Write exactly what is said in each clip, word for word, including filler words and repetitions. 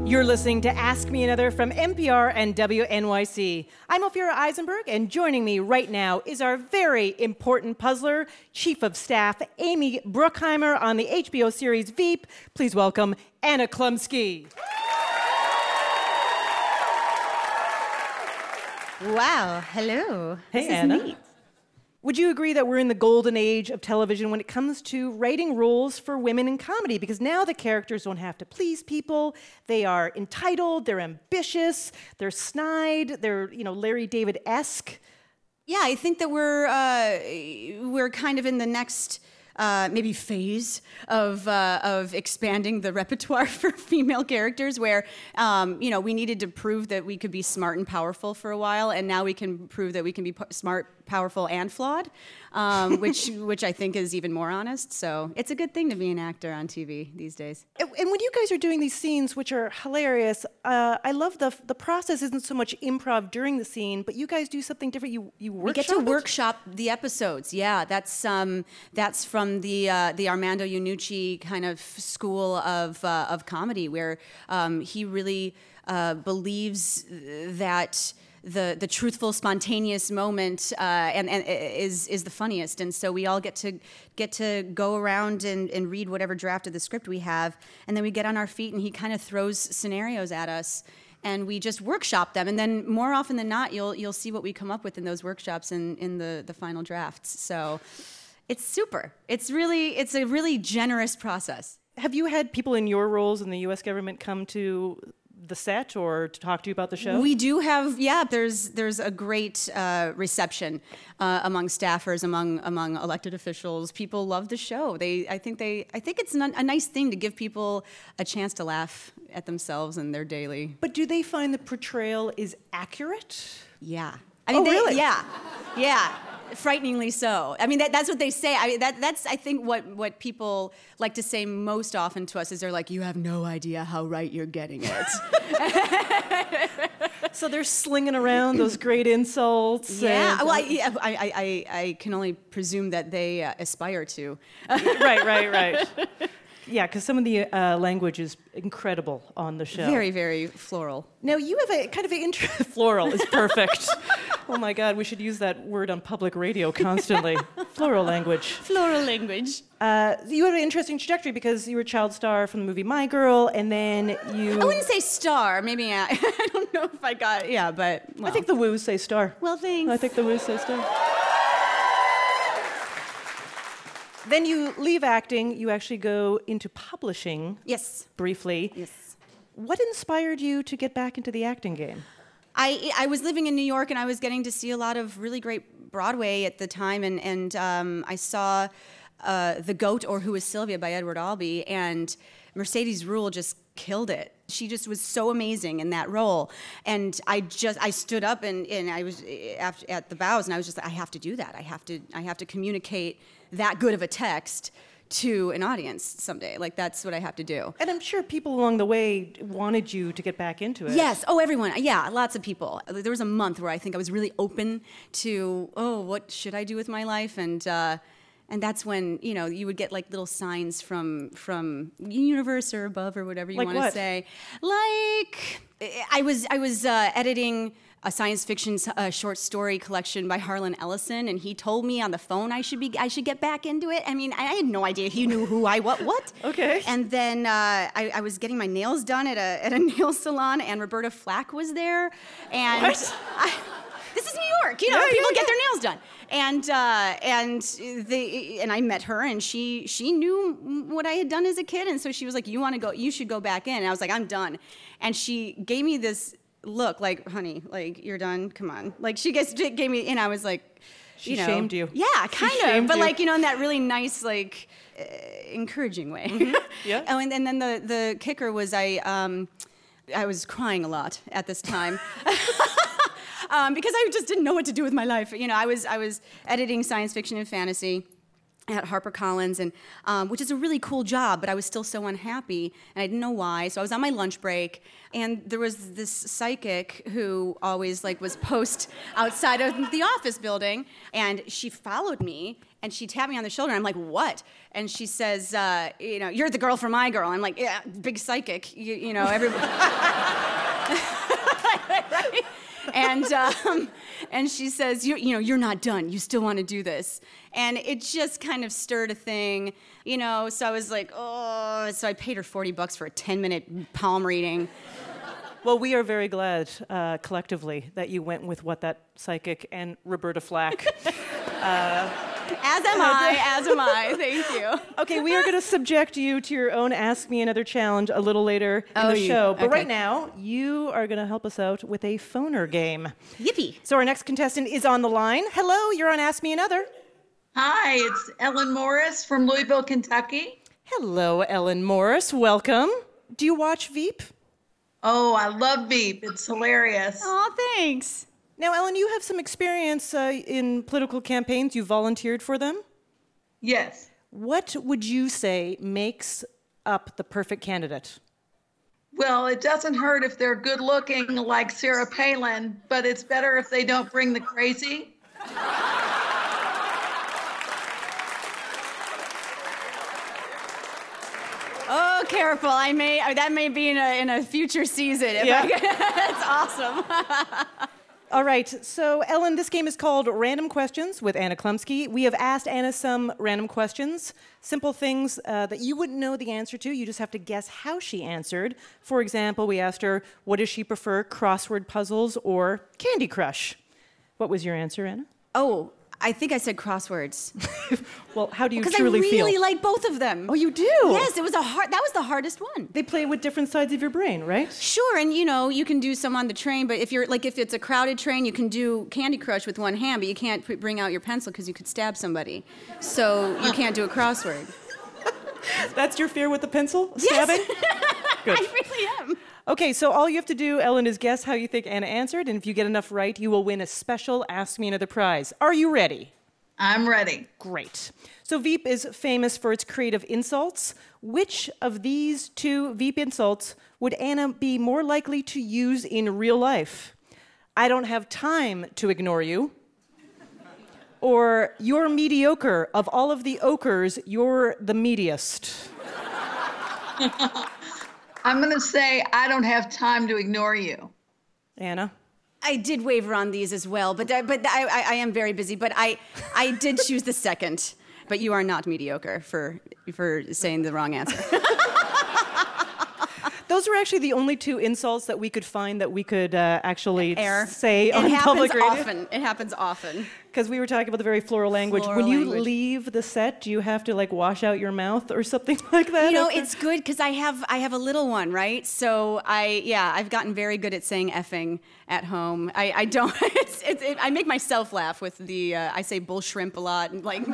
You're listening to Ask Me Another from N P R and W N Y C. I'm Ophira Eisenberg, and joining me right now is our very important puzzler, Chief of Staff Amy Bruckheimer on the H B O series Veep. Please welcome Anna Chlumsky. Wow, hello. Hey, this Anna. Is neat. Would you agree that we're in the golden age of television when it comes to writing roles for women in comedy? Because now the characters don't have to please people. They are entitled, they're ambitious, they're snide, they're, you know, Larry David-esque. Yeah, I think that we're uh, we're kind of in the next uh, maybe phase of uh, of expanding the repertoire for female characters, where um, you know, we needed to prove that we could be smart and powerful for a while, and now we can prove that we can be p- smart, powerful, and flawed, um, which which I think is even more honest. So it's a good thing to be an actor on T V these days. And and when you guys are doing these scenes, which are hilarious, uh, I love the the process isn't so much improv during the scene, but you guys do something different. You you workshop We get to it? workshop the episodes. Yeah, that's um, that's from the uh, the Armando Iannucci kind of school of uh, of comedy, where um, he really uh, believes that the the truthful, spontaneous moment uh, and, and is is the funniest. And so we all get to get to go around and, and read whatever draft of the script we have, and then we get on our feet, and he kind of throws scenarios at us, and we just workshop them. And then more often than not, you'll you'll see what we come up with in those workshops in in the the final drafts. So it's super. It's really it's a really generous process. Have you had people in your roles in the U S government come to the set or to talk to you about the show? We do have, yeah. There's there's a great uh, reception uh, among staffers, among among elected officials. People love the show. They, I think they, I think it's a nice thing to give people a chance to laugh at themselves and their daily. But do they find the portrayal is accurate? Yeah. I mean, oh, they, really? Yeah, yeah. Frighteningly so. I mean, that, that's what they say. I mean, that, that's, I think, what, what people like to say most often to us is they're like, you have no idea how right you're getting it. So they're slinging around those great insults. Yeah, and, well, I, yeah, I, I, I, I can only presume that they uh, aspire to. Right, right, right. Yeah, because some of the uh, language is incredible on the show. Very, very floral. Now, you have a kind of an intro... Floral is perfect. Oh, my God, we should use that word on public radio constantly. Floral language. Floral language. Uh, you have an interesting trajectory because you were a child star from the movie My Girl, and then you... I wouldn't say star. Maybe I, I don't know if I got... Yeah, but... Well. I think the woos say star. Well, thanks. I think the woos say star. Then you leave acting, you actually go into publishing. Yes. Briefly. Yes. What inspired you to get back into the acting game? I, I was living in New York, and I was getting to see a lot of really great Broadway at the time, and, and um, I saw uh, The Goat, or Who is Sylvia, by Edward Albee, and Mercedes Ruehl just killed it. She just was so amazing in that role, and I just I stood up and, and I was at, at the bows, and I was just like, I have to do that. I have to I have to communicate that good of a text to an audience someday. Like, that's what I have to do. And I'm sure people along the way wanted you to get back into it. Yes. Oh, everyone. Yeah, lots of people. There was a month where I think I was really open to, oh, what should I do with my life? And uh, and that's when, you know, you would get like little signs from from universe or above or whatever you like want to say. Like, I was I was uh, editing a science fiction uh, short story collection by Harlan Ellison, and he told me on the phone I should be I should get back into it. I mean, I had no idea he knew who I what what. Okay. And then uh, I, I was getting my nails done at a at a nail salon, and Roberta Flack was there, and What? I, this is New York, you know, Yeah, people yeah, get yeah. their nails done, and uh, and they and I met her, and she she knew what I had done as a kid, and so she was like, you want to go, you should go back in. And I was like, I'm done, and she gave me this look like, honey, like, you're done, come on. Like, she gets, gave me, and I was like, She you know, shamed you. Yeah, kind She of, shamed but you. like, you know, in that really nice, like, uh, encouraging way. Mm-hmm. Yeah. Oh, and, and then the, the kicker was I, um, I was crying a lot at this time. Um, because I just didn't know what to do with my life. You know, I was I was editing science fiction and fantasy, at HarperCollins, and um, which is a really cool job, but I was still so unhappy, and I didn't know why. So I was on my lunch break, and there was this psychic who always like was post outside of the office building, and she followed me, and she tapped me on the shoulder. And I'm like, "What?" And she says, uh, "You know, you're the girl from My Girl." I'm like, "Yeah, big psychic, you, you know, everybody." Right? And um, and she says, you, you know, you're not done. You still want to do this. And it just kind of stirred a thing, you know. So I was like, oh. So I paid her forty bucks for a ten minute palm reading. Well, we are very glad uh, collectively that you went with what that psychic and Roberta Flack. uh, As am I, as am I. Thank you. Okay, we are going to subject you to your own Ask Me Another challenge a little later in Oh, the you- show. But okay. right now, you are going to help us out with a phoner game. Yippee. So our next contestant is on the line. Hello, you're on Ask Me Another. Hi, it's Ellen Morris from Louisville, Kentucky. Hello, Ellen Morris. Welcome. Do you watch Veep? Oh, I love Veep. It's hilarious. Oh, thanks. Now, Ellen, you have some experience uh, in political campaigns. You volunteered for them. Yes. What would you say makes up the perfect candidate? Well, it doesn't hurt if they're good looking like Sarah Palin, but it's better if they don't bring the crazy. Oh, careful. I may, uh, that may be in a, in a future season. If Yeah. I, that's awesome. All right, so Ellen, this game is called Random Questions with Anna Klumsky. We have asked Anna some random questions, simple things uh, that you wouldn't know the answer to. You just have to guess how she answered. For example, we asked her, what does she prefer, crossword puzzles or Candy Crush? What was your answer, Anna? Oh, I think I said crosswords. Well, how do you Because I truly really feel? like both of them. Oh, you do? Yes, it was a hard. That was the hardest one. They play with different sides of your brain, right? Sure, and you know you can do some on the train, but if you're like if it's a crowded train, you can do Candy Crush with one hand, but you can't p- bring out your pencil because you could stab somebody. So you can't do a crossword. That's your fear with the pencil? Yes. Stabbing? Good. I really am. Okay, so all you have to do, Ellen, is guess how you think Anna answered, and if you get enough right, you will win a special Ask Me Another prize. Are you ready? I'm ready. Great. So Veep is famous for its creative insults. Which of these two Veep insults would Anna be more likely to use in real life? I don't have time to ignore you. Or you're mediocre. Of all of the ochres, you're the meatiest. I'm going to say I don't have time to ignore you. Anna? I did waver on these as well, but I, but I, I, I am very busy. But I I did choose the second. But you are not mediocre for for saying the wrong answer. Those were actually the only two insults that we could find that we could uh, actually Air. say It on happens public radio. often. It happens often. Because we were talking about the very floral language. Floral when you language. leave the set, do you have to like wash out your mouth or something like that? You know, after? it's good because I have I have a little one, right? So I yeah, I've gotten very good at saying effing at home. I, I don't. It's, it's it, I make myself laugh with the uh, I say bull shrimp a lot and like.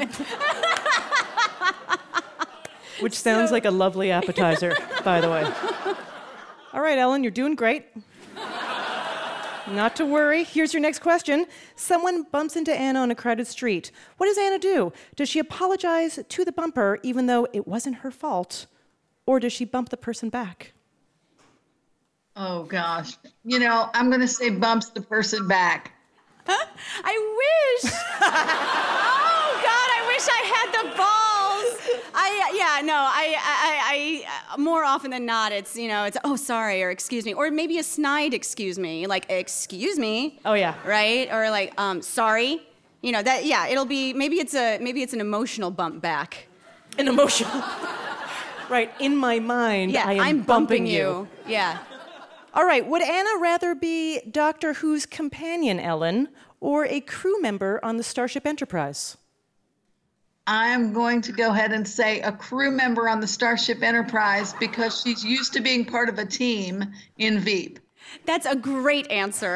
Which sounds like a lovely appetizer, by the way. All right, Ellen, you're doing great. Not to worry. Here's your next question. Someone bumps into Anna on a crowded street. What does Anna do? Does she apologize to the bumper even though it wasn't her fault? Or does she bump the person back? Oh, gosh. You know, I'm going to say bumps the person back. I wish. Oh God, I wish I had the balls. I yeah no I, I I more often than not it's you know it's oh sorry or excuse me or maybe a snide excuse me like excuse me. Oh, yeah. Right, or like um sorry. You know that yeah it'll be maybe it's a maybe it's an emotional bump back. An emotional. Right, in my mind, Yeah, I am I'm bumping, bumping you. Yeah. All right, would Anna rather be Doctor Who's companion, Ellen, or a crew member on the Starship Enterprise? I'm going to go ahead and say a crew member on the Starship Enterprise because she's used to being part of a team in Veep. That's a great answer.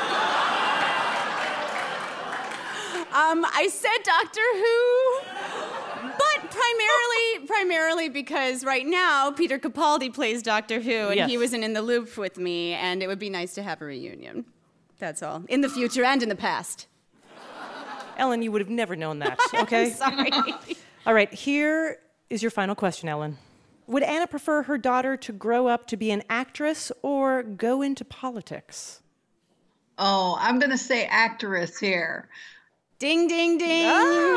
um, I said Doctor Who, but primarily, primarily because right now Peter Capaldi plays Doctor Who, and Yes. he wasn't in the loop with me, and it would be nice to have a reunion. That's all. In the future and in the past. Ellen, you would have never known that, okay? Sorry. All right, here is your final question, Ellen. Would Anna prefer her daughter to grow up to be an actress or go into politics? Oh, I'm going to say actress here. Ding, ding, ding. Oh.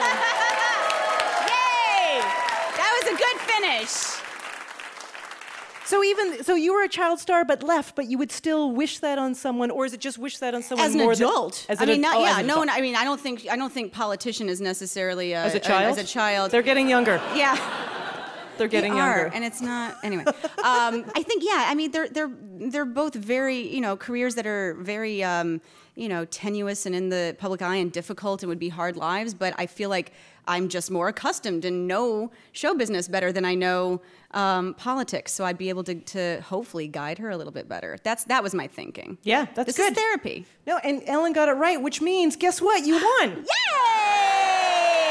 Yay! That was a good finish. So even so, you were a child star but left, but you would still wish that on someone, or is it just wish that on someone As an more adult. Than, as I an mean, ad- not, oh, yeah, as an no adult. one, I mean, I don't think, I don't think politician is necessarily a, As a child? as a child. They're getting younger. Yeah. They're getting they are, younger. and it's not anyway. Um, I think yeah. I mean, they're they're they're both very you know careers that are very um, you know tenuous and in the public eye and difficult and would be hard lives. But I feel like I'm just more accustomed and know show business better than I know um, politics. So I'd be able to to hopefully guide her a little bit better. That's that was my thinking. Yeah, that's this good. is therapy. No, and Ellen got it right, which means guess what? You won. Yay!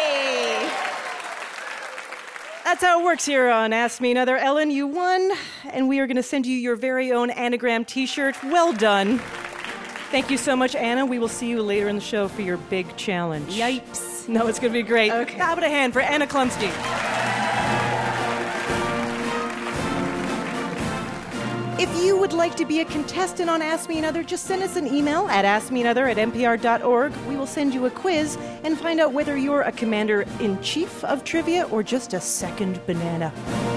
That's how it works here on Ask Me Another. Ellen, you won, and we are going to send you your very own anagram t-shirt. Well done. Thank you so much, Anna. We will see you later in the show for your big challenge. Yipes. No, it's going to be great. Okay. Clap it a hand for Anna Klumsky. If you would like to be a contestant on Ask Me Another, just send us an email at ask me another at n p r dot org. We will send you a quiz and find out whether you're a commander-in-chief of trivia or just a second banana.